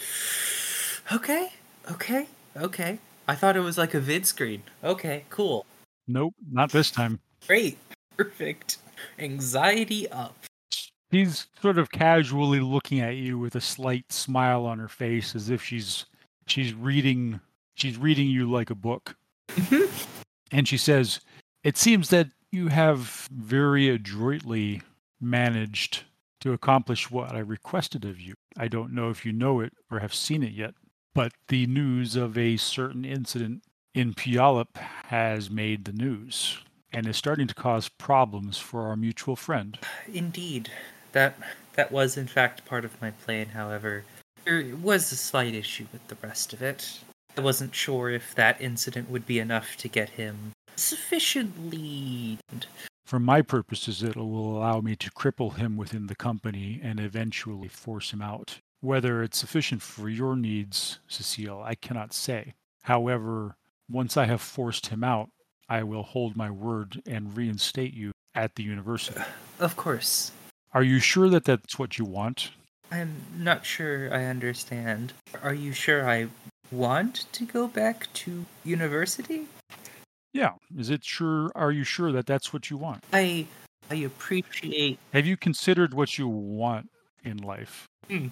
Okay, okay, okay. I thought it was like a vid screen. Okay, cool. Nope, not this time. Great. Perfect. Anxiety up. She's sort of casually looking at you with a slight smile on her face, as if she's she's reading she's reading you like a book. And she says, "It seems that you have very adroitly managed to accomplish what I requested of you. I don't know if you know it or have seen it yet, but the news of a certain incident in Puyallup has made the news and is starting to cause problems for our mutual friend." Indeed. That that was in fact part of my plan, however. There was a slight issue with the rest of it. I wasn't sure if that incident would be enough to get him sufficiently... For my purposes, it will allow me to cripple him within the company and eventually force him out. Whether it's sufficient for your needs, Cecile, I cannot say. However, once I have forced him out, I will hold my word and reinstate you at the university. Of course. Are you sure that that's what you want? I'm not sure I understand. Are you sure I want to go back to university? Yeah. Is it sure? Are you sure that that's what you want? I I appreciate Have you considered what you want in life? Hmm.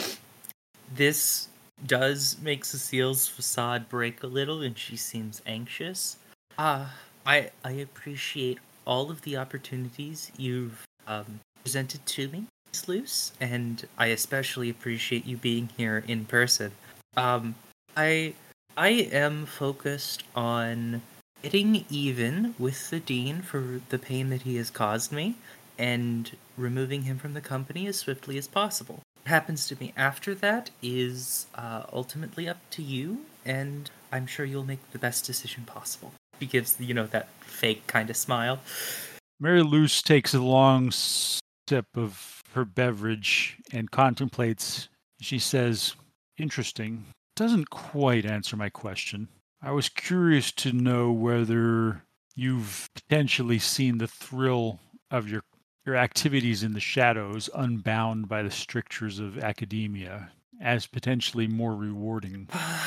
This does make Cecile's facade break a little, and she seems anxious. Uh, I I appreciate all of the opportunities you've um, presented to me, Miss Luce, and I especially appreciate you being here in person. Um, I I am focused on getting even with the Dean for the pain that he has caused me, and removing him from the company as swiftly as possible. What happens to me after that is uh, ultimately up to you, and I'm sure you'll make the best decision possible. She gives, you know, that fake kind of smile. Mary Luce takes a long sip of her beverage and contemplates. She says, interesting. Doesn't quite answer my question. I was curious to know whether you've potentially seen the thrill of your your activities in the shadows, unbound by the strictures of academia, as potentially more rewarding.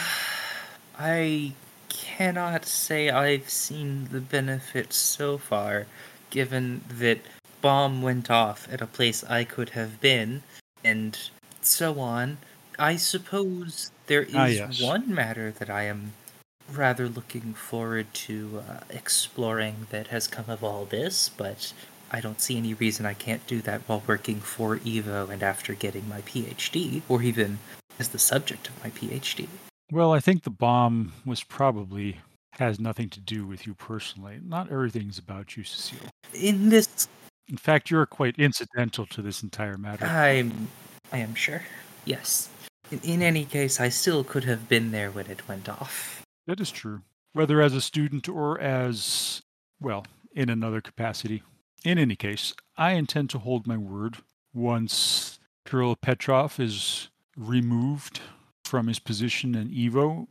I cannot say I've seen the benefits so far, given that bomb went off at a place I could have been, and so on. I suppose there is Ah, yes. one matter that I am rather looking forward to uh, exploring that has come of all this, but I don't see any reason I can't do that while working for Evo and after getting my PhD, or even as the subject of my PhD. Well, I think the bomb was probably has nothing to do with you personally. Not everything's about you, Cecile. In this, In fact, you're quite incidental to this entire matter. I'm, I am sure. Yes. In, in any case, I still could have been there when it went off. That is true. Whether as a student or as, well, in another capacity. In any case, I intend to hold my word. Once Kirill Petrov is removed from his position in Evo,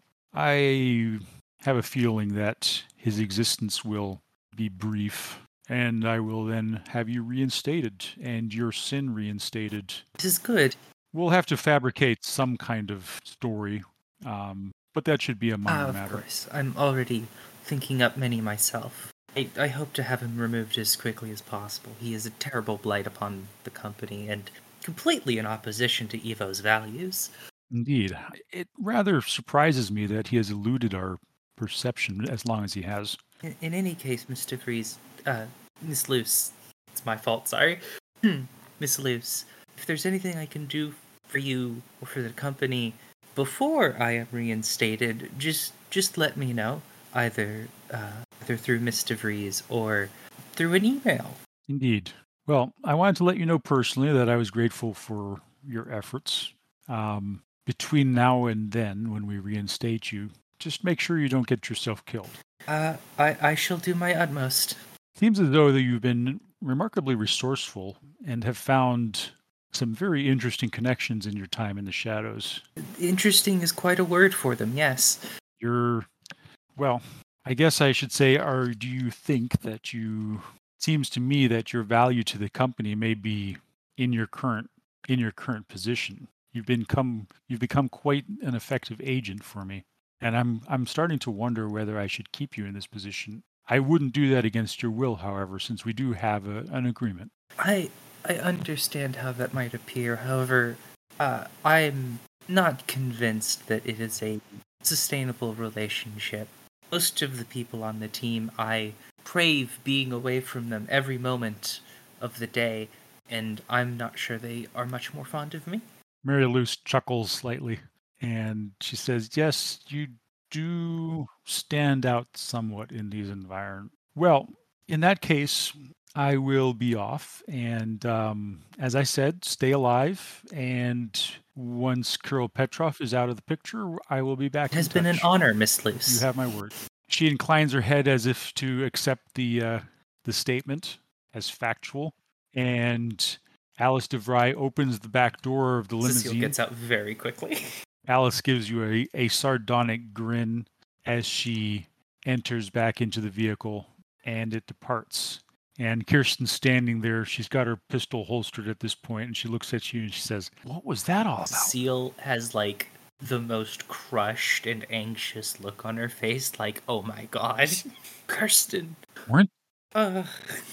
I have a feeling that his existence will be brief, and I will then have you reinstated and your sin reinstated. This is good. We'll have to fabricate some kind of story, um, but that should be a minor Ah, of matter. course. I'm already thinking up many myself. I, I hope to have him removed as quickly as possible. He is a terrible blight upon the company and completely in opposition to Evo's values. Indeed. It rather surprises me that he has eluded our perception as long as he has. In, in any case, Mister Freeze, uh, Miss Luce, it's my fault, sorry. Hmm, Miss Luce, if there's anything I can do for you or for the company before I am reinstated, just just let me know, either uh, either through Miss DeVries or through an email. Indeed. Well, I wanted to let you know personally that I was grateful for your efforts. Um, between now and then, when we reinstate you, just make sure you don't get yourself killed. Uh, I, I shall do my utmost. Seems as though that you've been remarkably resourceful and have found some very interesting connections in your time in the shadows. Interesting is quite a word for them, yes. You're, well, I guess I should say, are do you think that you, it seems to me that your value to the company may be in your current in your current position. You've become you've become quite an effective agent for me. And I'm I'm starting to wonder whether I should keep you in this position. I wouldn't do that against your will, however, since we do have a, an agreement. I I understand how that might appear. However, uh, I'm not convinced that it is a sustainable relationship. Most of the people on the team, I crave being away from them every moment of the day, and I'm not sure they are much more fond of me. Mary Luce chuckles slightly, and she says, yes, you do stand out somewhat in these environments. Well, in that case, I will be off, and um, as I said, stay alive, and once Kirill Petrov is out of the picture, I will be back It has in been an touch. honor, Miss Luce. You have my word. She inclines her head as if to accept the uh, the statement as factual, and Alice DeVry opens the back door of the Cecile limousine. gets out very quickly. Alice gives you a, a sardonic grin as she enters back into the vehicle, and it departs. And Kirsten's standing there. She's got her pistol holstered at this point, and she looks at you and she says, what was that all about? Cecile has, like, the most crushed and anxious look on her face, like, oh my god. Kirsten. Weren't, Uh,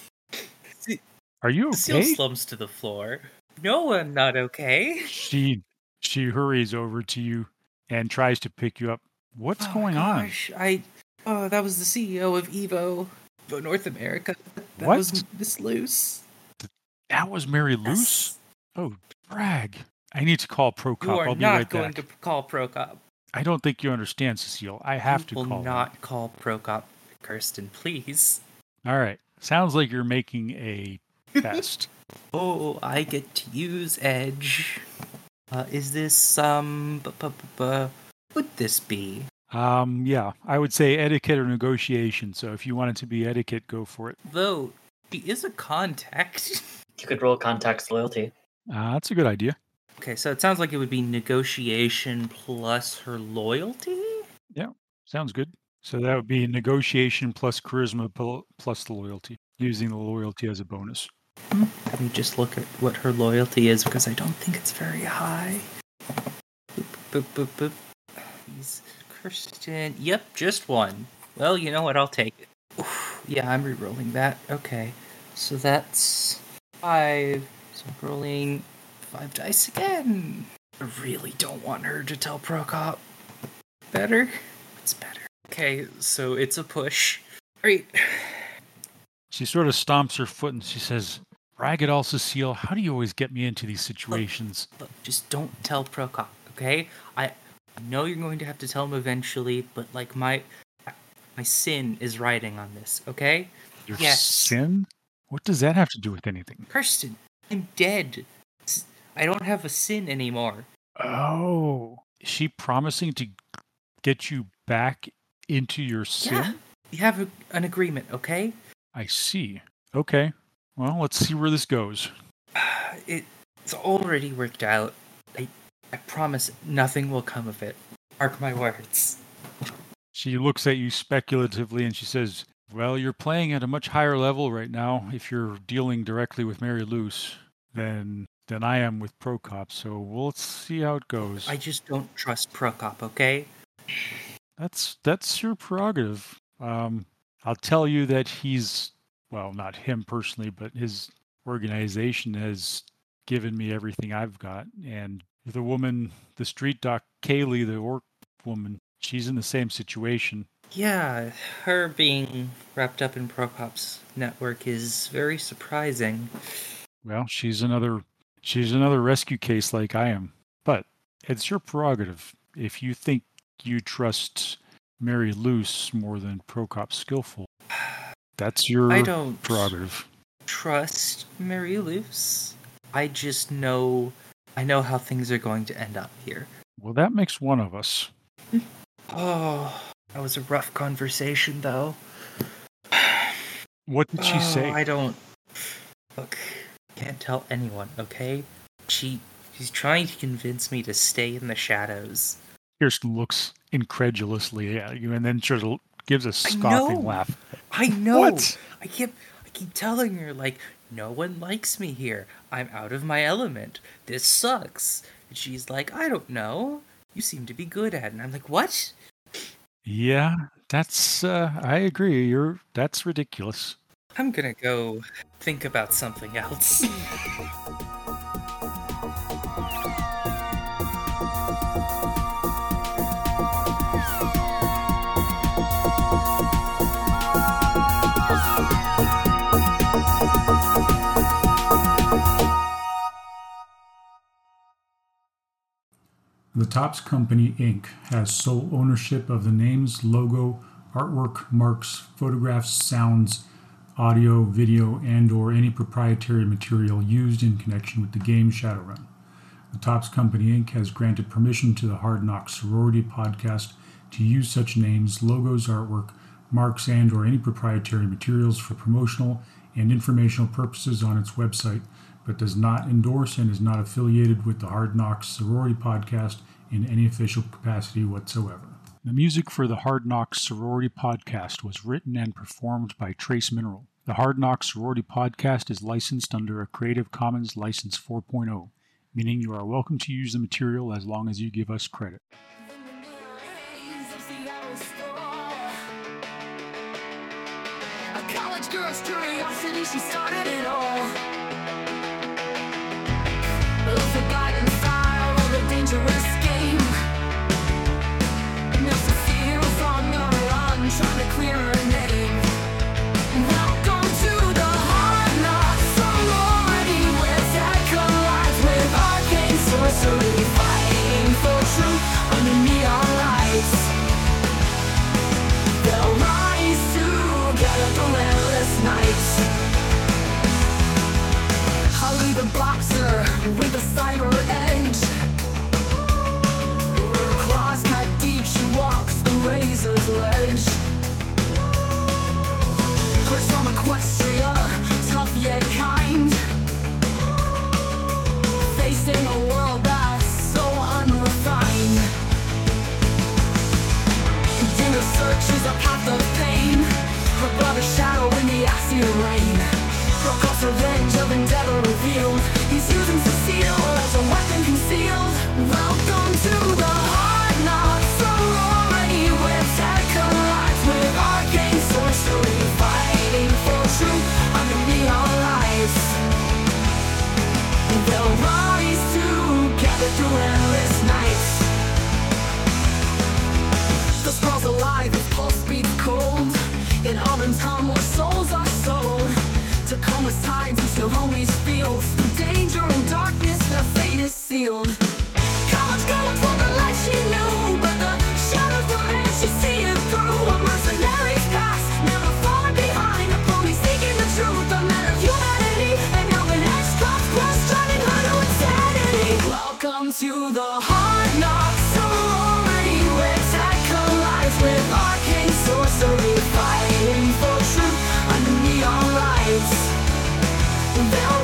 are you Cecile okay? slumps to the floor. No, I'm not okay. She she hurries over to you and tries to pick you up. What's Oh going my on? gosh, I. Oh, that was the C E O of Evo, Evo North America. That What? was Miss Luce. That was Mary Luce? Yes. Oh, brag. I need to call Prokop. You are I'll be not right going back. to call Prokop. I don't think you understand, Cecile. I have you to will call not him. call Prokop Kirsten, please. All right. Sounds like you're making a test. Oh, I get to use Edge. Uh, is this, um, bu- bu- bu- bu- would this be? Um, yeah, I would say etiquette or negotiation. So if you want it to be etiquette, go for it. Though, she is a contact. You could roll contacts loyalty. Uh, that's a good idea. Okay, so it sounds like it would be negotiation plus her loyalty? Sounds good. So that would be negotiation plus charisma pl- plus the loyalty, using the loyalty as a bonus. Let me just look at what her loyalty is, because I don't think it's very high. Boop, boop, boop, boop. He's Kirsten. Yep, just one. Well, you know what? I'll take it. Oof, yeah, I'm re-rolling that. Okay. So that's five. So I'm rolling five dice again. I really don't want her to tell Prokop. Better? It's better. Okay, so it's a push. Great. She sort of stomps her foot and she says, Ragged Cecile, how do you always get me into these situations? Look, just don't tell Prokop, okay? I know you're going to have to tell him eventually, but like my my sin is riding on this, okay? Your yes. sin? What does that have to do with anything? Kirsten, I'm dead. I don't have a sin anymore. Oh, is she promising to get you back into your sin? Yeah, we have a, an agreement, okay? I see. Okay. Well, let's see where this goes. It, it's already worked out. I, I promise nothing will come of it. Mark my words. She looks at you speculatively and she says, well, you're playing at a much higher level right now if you're dealing directly with Mary Luce than, than I am with Prokop, so we'll see how it goes. I just don't trust Prokop, okay? That's that's your prerogative. Um, I'll tell you that he's, well, not him personally, but his organization has given me everything I've got. And the woman, the street doc, Kaylee, the orc woman, she's in the same situation. Yeah, her being wrapped up in Prokop's network is very surprising. Well, she's another she's another rescue case like I am. But it's your prerogative. If you think you trust Mary Luce more than Prokop Skillful, that's your I don't prerogative. Trust Mary Luce. I just know I know how things are going to end up here. Well, that makes one of us. Oh, that was a rough conversation, though. What did she oh, say? I don't... Look, can't tell anyone, okay? She, she's trying to convince me to stay in the shadows. Kirsten looks incredulously at you and then sort of gives a I scoffing know. laugh. I know! What? I keep, I keep telling her, like, no one likes me here. I'm out of my element. This sucks. And she's like, I don't know. You seem to be good at it. And I'm like, what? Yeah, that's, uh, I agree. You're, that's ridiculous. I'm gonna go think about something else. The Topps Company, Incorporated has sole ownership of the names, logo, artwork, marks, photographs, sounds, audio, video, and or any proprietary material used in connection with the game Shadowrun. The Topps Company, Incorporated has granted permission to the Hard Knocks Sorority podcast to use such names, logos, artwork, marks, and or any proprietary materials for promotional and informational purposes on its website, but does not endorse and is not affiliated with the Hard Knocks Sorority podcast in any official capacity whatsoever. The music for the Hard Knocks Sorority podcast was written and performed by Trace Mineral. The Hard Knocks Sorority podcast is licensed under a Creative Commons License four point oh, meaning you are welcome to use the material as long as you give us credit. A college girl's curiosity, she started it all. Both the guiding style of a dangerous game. And there's a fear on your run, trying to clear her name. Welcome to the Hard Knocks Sorority, where tech collides with arcane sorcery, fighting for truth under neon lights. the boxer with a cyber edge. Claws cut deep, she walks the razor's ledge. Chris from Equestria, tough yet kind, facing a world that's so unrefined. Dinner searches a path of pain, her brother's shadow in the acid rain. Prokoph's revenge of endeavor revealed, he's using Cecile as a weapon concealed. Welcome to the Hard Knock sorority, where tech collides with arcane sorcery, fighting for truth under neon lights. They'll rise together through endless nights. The scroll's alive, its pulse beats cold. In Auburn town where souls are sold. Tacoma's tides and still homies fields. Through danger and darkness, their fate is sealed. College girl for the light she knew, but the shadows were meant she see it through. A mercenary's past, never falling behind. A pony seeking the truth, a man of humanity. And now an ex-cop plus driving her to insanity. Welcome to the Hard Knock sorority, where tech collides with arcane sorcery, fighting for truth under neon lights. They'll